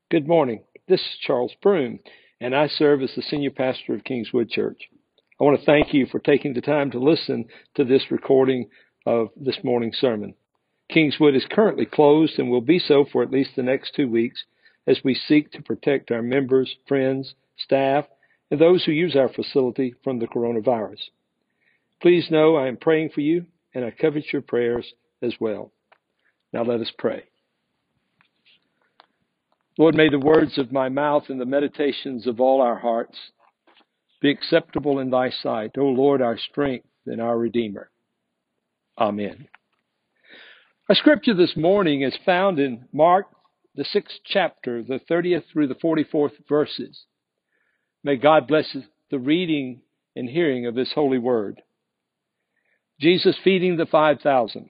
Good morning. This is Charles Broom, and I serve as the senior pastor of Kingswood Church. I want to thank you for taking the time to listen to this recording of this morning's sermon. Kingswood is currently closed and will be so for at least the next 2 weeks as we seek to protect our members, friends, staff, and those who use our facility from the coronavirus. Please know I am praying for you, and I covet your prayers as well. Now let us pray. Lord, may the words of my mouth and the meditations of all our hearts be acceptable in thy sight, O Lord, our strength and our Redeemer. Amen. Our scripture this morning is found in Mark, the 6th chapter, the 30th through the 44th verses. May God bless the reading and hearing of this holy word. Jesus feeding the 5,000.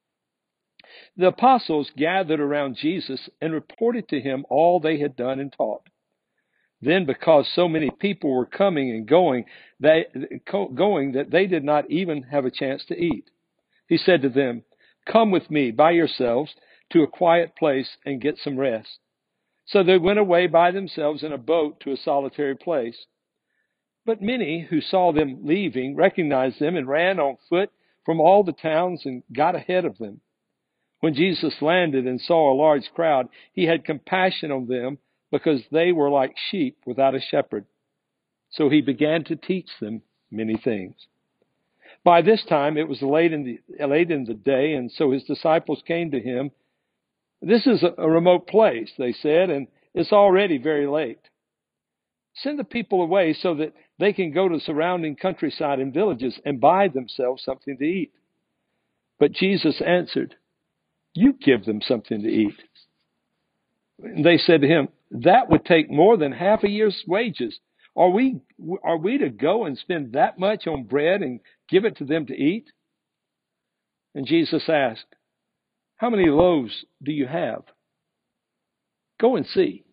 The apostles gathered around Jesus and reported to him all they had done and taught. Then, because so many people were coming and going that they did not even have a chance to eat, he said to them, "Come with me by yourselves to a quiet place and get some rest." So they went away by themselves in a boat to a solitary place. But many who saw them leaving recognized them and ran on foot from all the towns and got ahead of them. When Jesus landed and saw a large crowd, he had compassion on them because they were like sheep without a shepherd. So he began to teach them many things. By this time, it was late in the day, and so his disciples came to him. "This is a remote place," they said, "and it's already very late. Send the people away so that they can go to the surrounding countryside and villages and buy themselves something to eat." But Jesus answered, "You give them something to eat." They said to him, "That would take more than half a year's wages. Are we to go and spend that much on bread and give it to them to eat?" And Jesus asked, "How many loaves do you have? Go and see."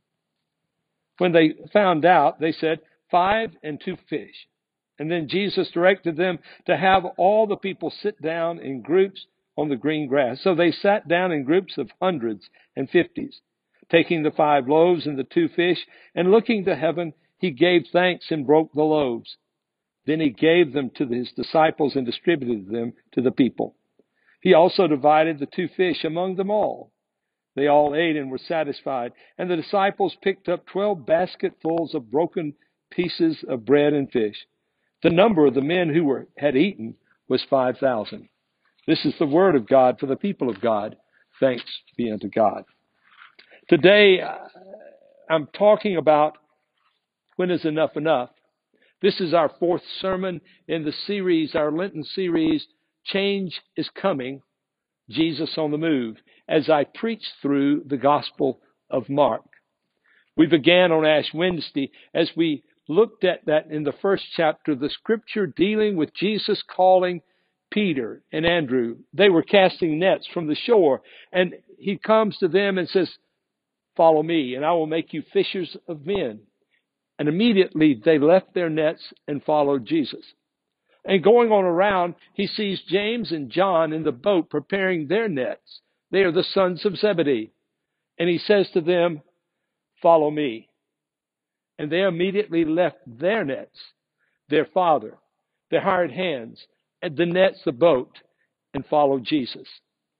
When they found out, they said, 5 and 2 fish. And then Jesus directed them to have all the people sit down in groups on the green grass. So they sat down in groups of hundreds and fifties. Taking the 5 loaves and the 2 fish, and looking to heaven, he gave thanks and broke the loaves. Then he gave them to his disciples and distributed them to the people. He also divided the 2 fish among them all. They all ate and were satisfied, and the disciples picked up 12 basketfuls of broken pieces of bread and fish. The number of the men who had eaten was 5,000. This is the word of God for the people of God. Thanks be unto God. Today, I'm talking about when is enough enough. This is our 4th sermon in the series, our Lenten series, Change is Coming, Jesus on the Move, as I preach through the Gospel of Mark. We began on Ash Wednesday as we looked at that in the 1st chapter, the scripture dealing with Jesus calling Peter and Andrew. They were casting nets from the shore, and he comes to them and says, "Follow me, and I will make you fishers of men." And immediately they left their nets and followed Jesus. And going on around, he sees James and John in the boat preparing their nets. They are the sons of Zebedee. And he says to them, "Follow me." And they immediately left their nets, their father, their hired hands, and the nets, the boat, and followed Jesus.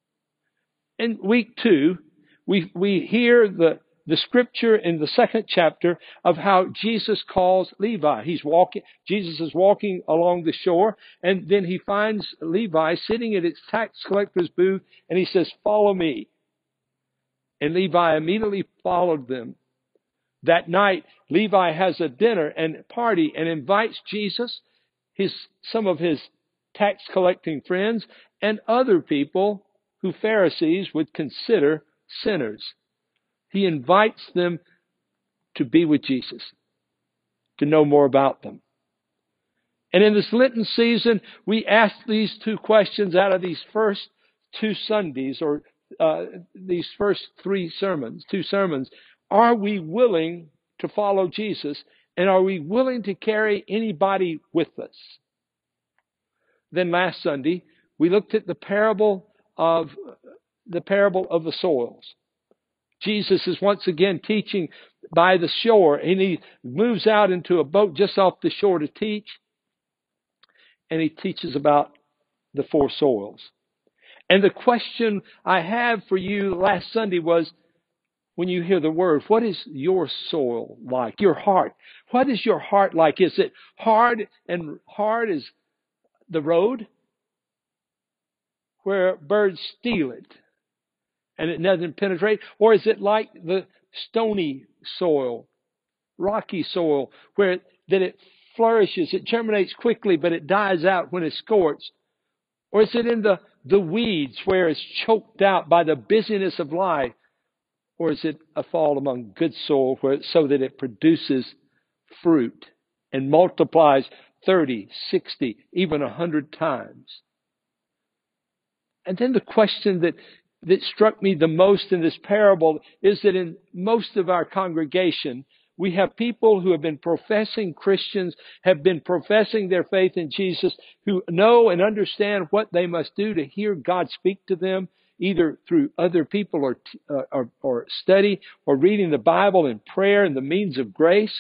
In week 2, we hear the scripture in the 2nd chapter of how Jesus calls Levi. Jesus is walking along the shore, and then he finds Levi sitting at his tax collector's booth, and he says, "Follow me." And Levi immediately followed them. That night, Levi has a dinner and party and invites Jesus, some of his tax collecting friends, and other people who Pharisees would consider sinners. He invites them to be with Jesus, to know more about them. And in this Lenten season, we ask these 2 questions out of these first 2 Sundays, or these first 2 sermons. Are we willing to follow Jesus? And are we willing to carry anybody with us? Then last Sunday, we looked at the parable of the soils. Jesus is once again teaching by the shore, and he moves out into a boat just off the shore to teach, and he teaches about the four soils. And the question I have for you last Sunday was, when you hear the word, what is your soil like? Your heart. What is your heart like? Is it hard as the road where birds steal it and it doesn't penetrate? Or is it like the stony soil, rocky soil, where that it flourishes, it germinates quickly, but it dies out when it's scorched? Or is it in the weeds where it's choked out by the busyness of life? Or is it a fall among good soil so that it produces fruit and multiplies 30, 60, even 100 times? And then the question that struck me the most in this parable is that in most of our congregation, we have people who have been professing Christians, have been professing their faith in Jesus, who know and understand what they must do to hear God speak to them, either through other people or study or reading the Bible and prayer and the means of grace.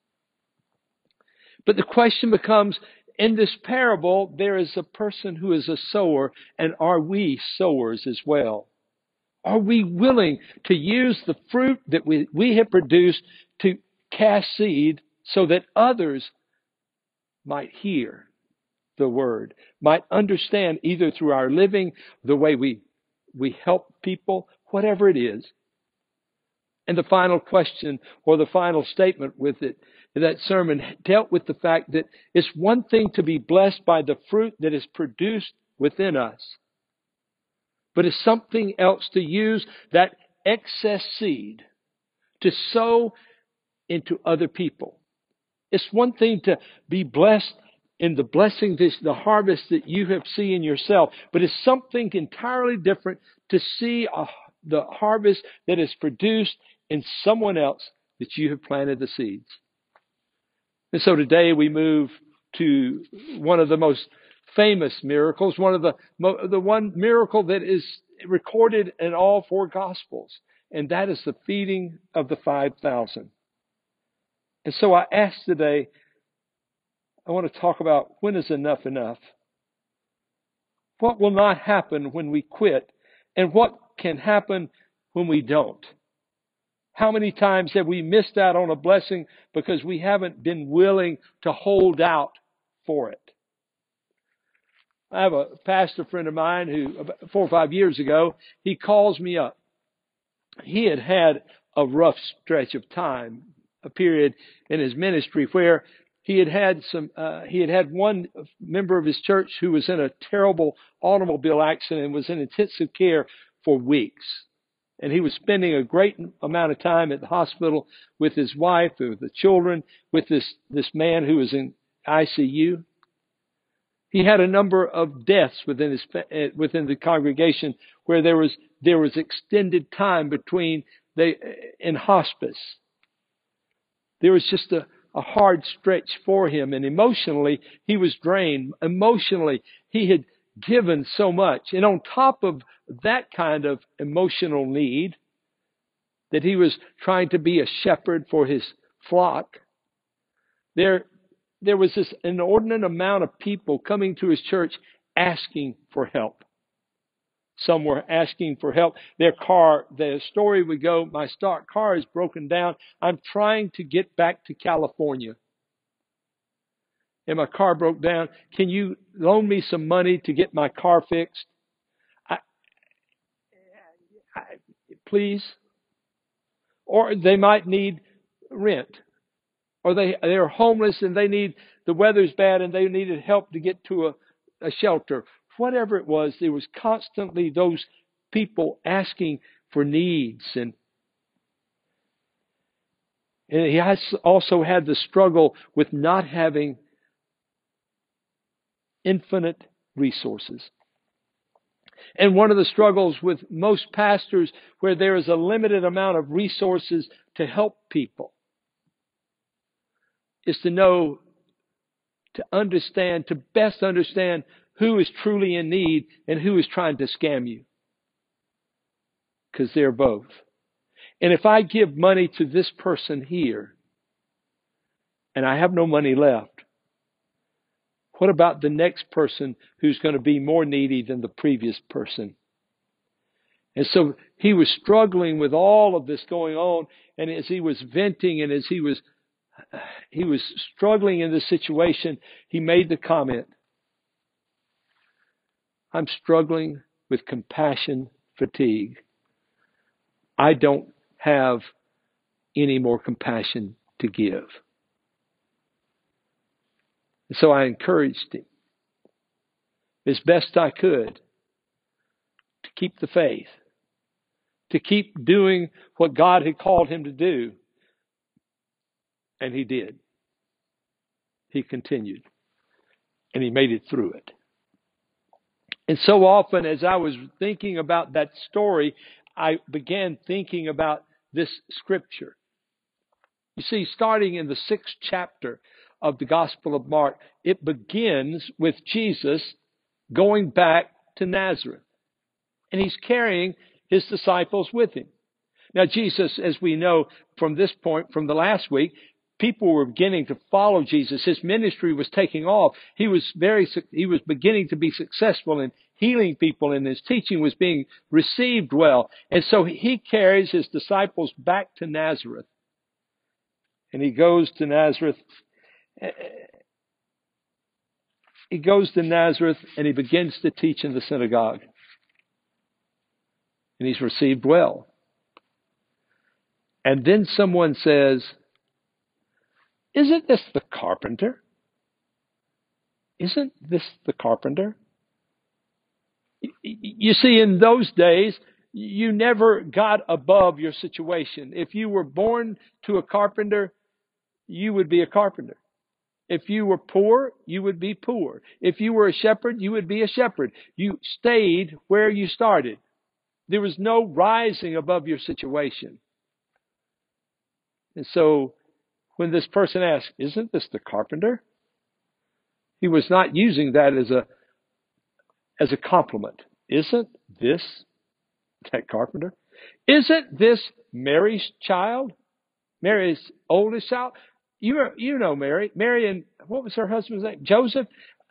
But the question becomes, in this parable, there is a person who is a sower, and are we sowers as well? Are we willing to use the fruit that we have produced to cast seed so that others might hear the word, might understand either through our living, the way we help people, whatever it is? And the final question or the final statement with it, that sermon dealt with the fact that it's one thing to be blessed by the fruit that is produced within us, but it's something else to use that excess seed to sow into other people. It's one thing to be blessed in the blessing, the harvest that you have seen yourself, but it's something entirely different to see the harvest that is produced in someone else that you have planted the seeds. And so today we move to one of the most famous miracles, the one miracle that is recorded in all four Gospels, and that is the feeding of the 5,000. And so I asked today, I want to talk about, when is enough enough? What will not happen when we quit? And what can happen when we don't? How many times have we missed out on a blessing because we haven't been willing to hold out for it? I have a pastor friend of mine who, about 4 or 5 years ago, he calls me up. He had had a rough stretch of time, a period in his ministry where he had had one member of his church who was in a terrible automobile accident and was in intensive care for weeks. And he was spending a great amount of time at the hospital with his wife, with the children, with this man who was in ICU. He had a number of deaths within the congregation where there was extended time between in hospice. There was just a hard stretch for him, and emotionally he was drained. Emotionally he had given so much, and on top of that kind of emotional need, that he was trying to be a shepherd for his flock, there was this inordinate amount of people coming to his church asking for help. Some were asking for help. The story would go, my stock car is broken down. I'm trying to get back to California, and my car broke down. Can you loan me some money to get my car fixed? Please. Or they might need rent. Or they're homeless and the weather's bad and they needed help to get to a shelter. Whatever it was, there was constantly those people asking for needs. And he also had the struggle with not having infinite resources. And one of the struggles with most pastors, where there is a limited amount of resources to help people, is to best understand who is truly in need and who is trying to scam you. Because they're both. And if I give money to this person here and I have no money left, what about the next person who's going to be more needy than the previous person? And so he was struggling with all of this going on. And as he was venting and as he was struggling in this situation, he made the comment, I'm struggling with compassion fatigue. I don't have any more compassion to give. And so I encouraged him as best I could to keep the faith, to keep doing what God had called him to do. And he did. He continued. And he made it through it. And so often as I was thinking about that story, I began thinking about this scripture. You see, starting in the 6th chapter of the Gospel of Mark, it begins with Jesus going back to Nazareth. And he's carrying his disciples with him. Now, Jesus, as we know from this point, from the last week, people were beginning to follow Jesus. His ministry was taking off. He was beginning to be successful in healing people, and his teaching was being received well. And so he carries his disciples back to Nazareth. And he goes to Nazareth. He goes to Nazareth and he begins to teach in the synagogue. And he's received well. And then someone says, isn't this the carpenter? Isn't this the carpenter? You see, in those days, you never got above your situation. If you were born to a carpenter, you would be a carpenter. If you were poor, you would be poor. If you were a shepherd, you would be a shepherd. You stayed where you started. There was no rising above your situation. And so when this person asked, isn't this the carpenter? He was not using that as a compliment. Isn't this that carpenter? Isn't this Mary's child? Mary's oldest child? You know Mary. Mary and what was her husband's name? Joseph.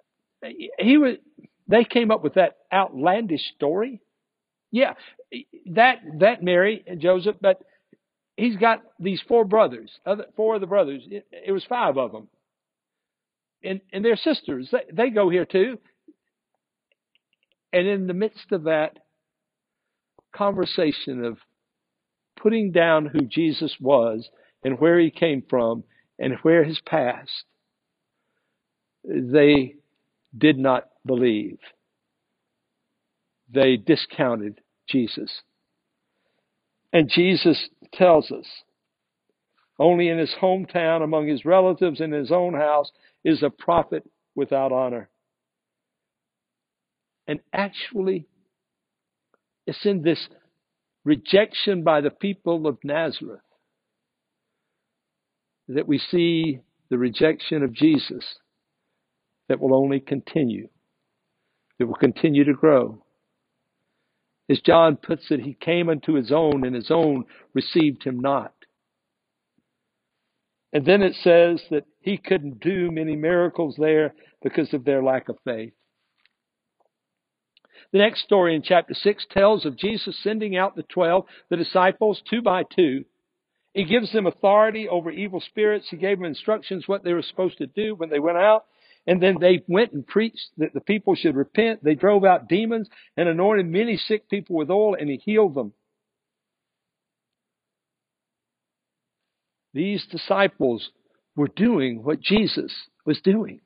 They came up with that outlandish story. Yeah, that Mary and Joseph, but he's got these four brothers, four of the brothers. It was 5 of them. And they're sisters. They go here too. And in the midst of that conversation of putting down who Jesus was and where he came from and where his past, they did not believe. They discounted Jesus. And Jesus tells us, only in his hometown, among his relatives, in his own house, is a prophet without honor. And actually, it's in this rejection by the people of Nazareth that we see the rejection of Jesus that will only continue. It will continue to grow. As John puts it, he came unto his own, and his own received him not. And then it says that he couldn't do many miracles there because of their lack of faith. The next story in chapter 6 tells of Jesus sending out the 12, the disciples, 2 by 2. He gives them authority over evil spirits. He gave them instructions what they were supposed to do when they went out. And then they went and preached that the people should repent. They drove out demons and anointed many sick people with oil, and he healed them. These disciples were doing what Jesus was doing.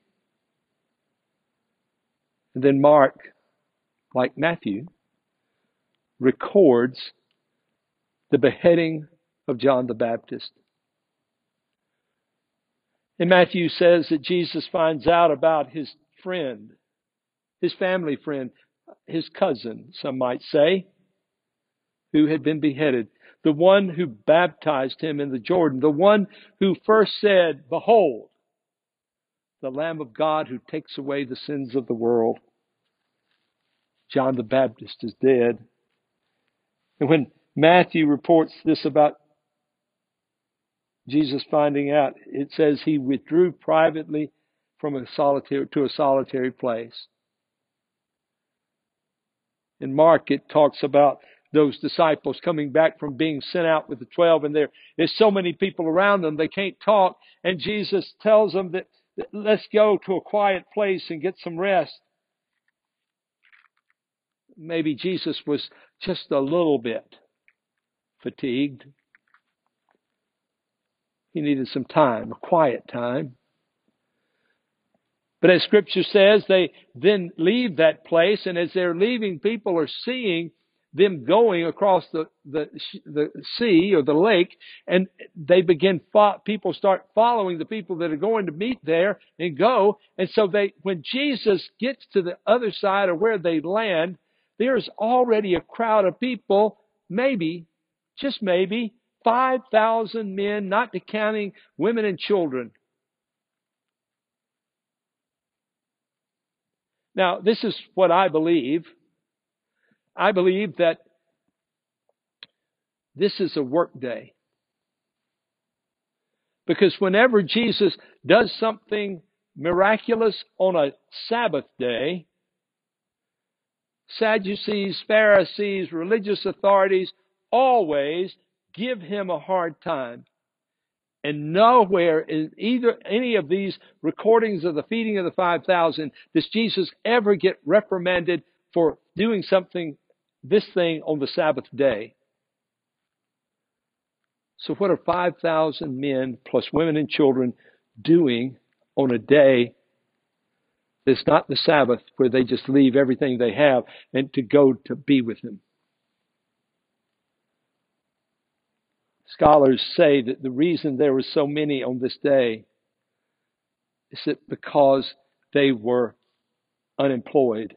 And then Mark, like Matthew, records the beheading of John the Baptist. And Matthew says that Jesus finds out about his friend, his family friend, his cousin, some might say, who had been beheaded. The one who baptized him in the Jordan. The one who first said, behold, the Lamb of God who takes away the sins of the world. John the Baptist is dead. And when Matthew reports this about Jesus finding out. It says he withdrew privately from a solitary place. In Mark, it talks about those disciples coming back from being sent out with the 12, and there's so many people around them, they can't talk. And Jesus tells them that let's go to a quiet place and get some rest. Maybe Jesus was just a little bit fatigued. He needed some time, a quiet time. But as Scripture says, they then leave that place, and as they're leaving, people are seeing them going across the sea or the lake, and they people start following the people that are going to meet there and go. And so when Jesus gets to the other side of where they land, there's already a crowd of people, maybe, just maybe, 5,000 men, not counting women and children. Now, this is what I believe. I believe that this is a work day. Because whenever Jesus does something miraculous on a Sabbath day, Sadducees, Pharisees, religious authorities always give him a hard time. And nowhere in any of these recordings of the feeding of the 5,000 does Jesus ever get reprimanded for doing this thing on the Sabbath day. So what are 5,000 men plus women and children doing on a day that's not the Sabbath, where they just leave everything they have and to go to be with him? Scholars say that the reason there were so many on this day is that because they were unemployed.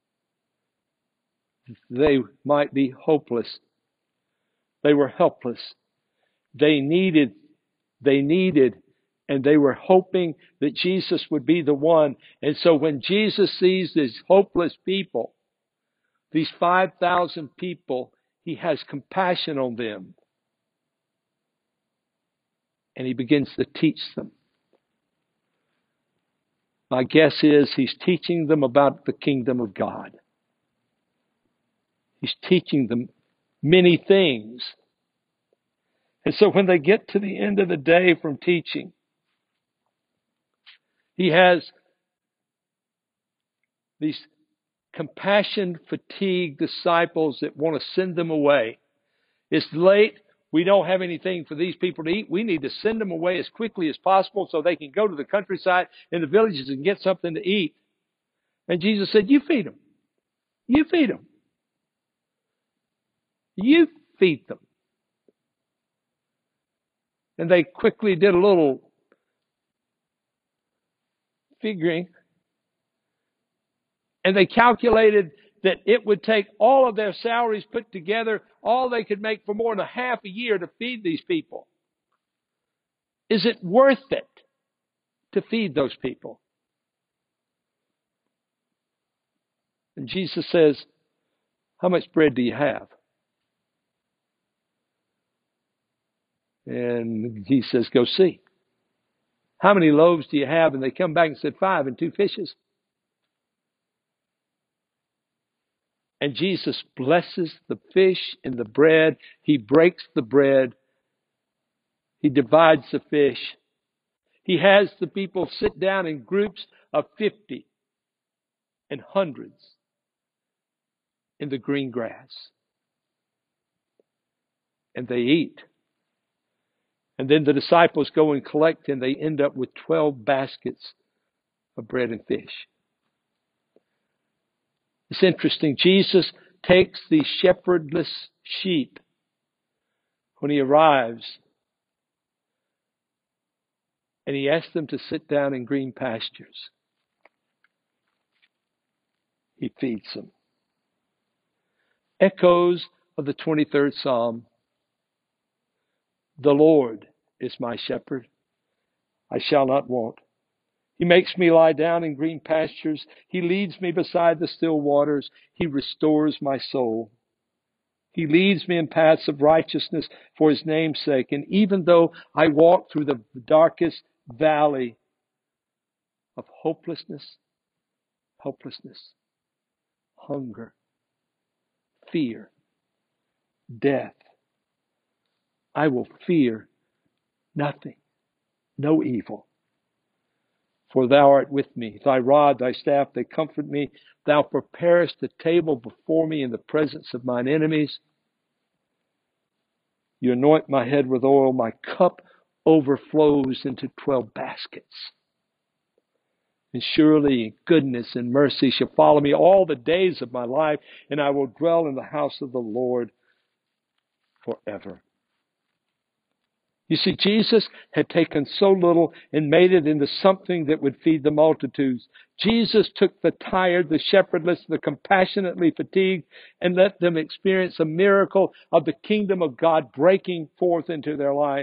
They might be hopeless. They were helpless. They needed, and they were hoping that Jesus would be the one. And so when Jesus sees these hopeless people, these 5,000 people, he has compassion on them. And he begins to teach them. My guess is he's teaching them about the kingdom of God. He's teaching them many things. And so when they get to the end of the day from teaching, he has these compassion-fatigued disciples that want to send them away. It's late. We don't have anything for these people to eat. We need to send them away as quickly as possible so they can go to the countryside and the villages and get something to eat. And Jesus said, you feed them. You feed them. You feed them. And they quickly did a little figuring. And they calculated that it would take all of their salaries put together, all they could make for more than half a year to feed these people. Is it worth it to feed those people? And Jesus says, how much bread do you have? And he says, go see. How many loaves do you have? And they come back and said, 5 and 2 fishes. And Jesus blesses the fish and the bread. He breaks the bread. He divides the fish. He has the people sit down in groups of 50 and hundreds in the green grass. And they eat. And then the disciples go and collect, and they end up with 12 baskets of bread and fish. It's interesting. Jesus takes these shepherdless sheep when he arrives, and he asks them to sit down in green pastures. He feeds them. Echoes of the 23rd Psalm. The Lord is my shepherd. I shall not want. He makes me lie down in green pastures. He leads me beside the still waters. He restores my soul. He leads me in paths of righteousness for His name's sake. And even though I walk through the darkest valley of hopelessness, hunger, fear, death, I will fear nothing, no evil. For Thou art with me. Thy rod, Thy staff, they comfort me. Thou preparest the table before me in the presence of mine enemies. You anoint my head with oil. My cup overflows into 12 baskets. And surely goodness and mercy shall follow me all the days of my life, and I will dwell in the house of the Lord forever. You see, Jesus had taken so little and made it into something that would feed the multitudes. Jesus took the tired, the shepherdless, the compassionately fatigued, and let them experience a miracle of the kingdom of God breaking forth into their life.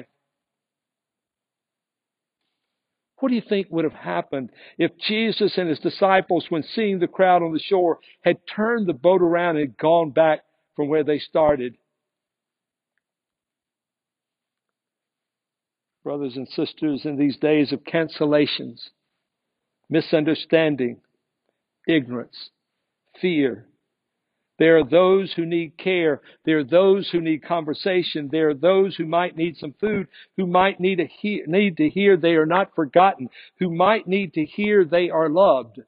What do you think would have happened if Jesus and His disciples, when seeing the crowd on the shore, had turned the boat around and gone back from where they started? Brothers and sisters, in these days of cancellations, misunderstanding, ignorance, fear, there are those who need care. There are those who need conversation. There are those who might need some food, who might need to hear they are not forgotten, who might need to hear they are loved.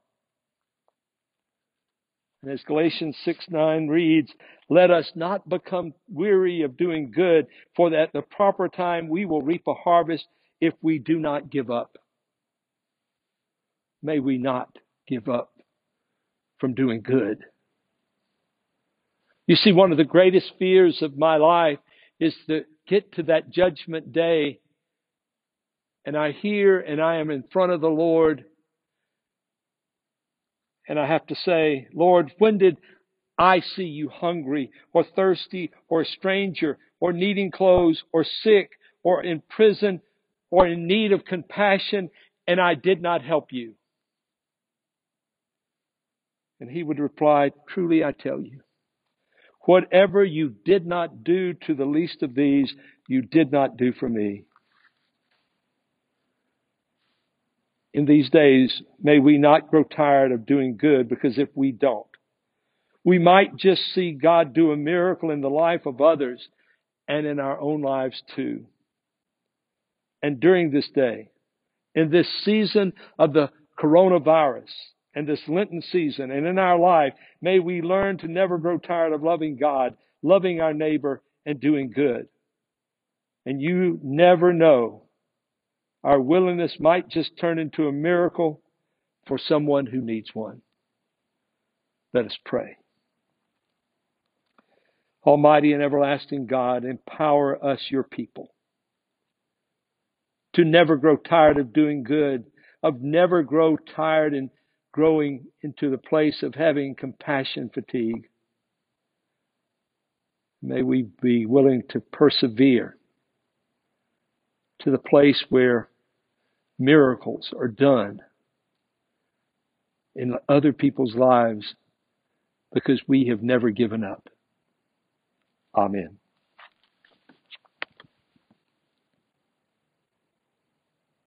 And as Galatians 6:9 reads, let us not become weary of doing good, for at the proper time we will reap a harvest if we do not give up. May we not give up from doing good. You see, one of the greatest fears of my life is to get to that judgment day, and I hear and I am in front of the Lord, and I have to say, Lord, when did I see you hungry or thirsty or a stranger or needing clothes or sick or in prison or in need of compassion, and I did not help you? And He would reply, truly I tell you, whatever you did not do to the least of these, you did not do for me. In these days, may we not grow tired of doing good, because if we don't, we might just see God do a miracle in the life of others and in our own lives too. And during this day, in this season of the coronavirus and this Lenten season and in our life, may we learn to never grow tired of loving God, loving our neighbor, and doing good. And you never know, our willingness might just turn into a miracle for someone who needs one. Let us pray. Almighty and everlasting God, empower us, your people, to never grow tired of doing good, of never grow tired in growing into the place of having compassion fatigue. May we be willing to persevere to the place where miracles are done in other people's lives because we have never given up. Amen.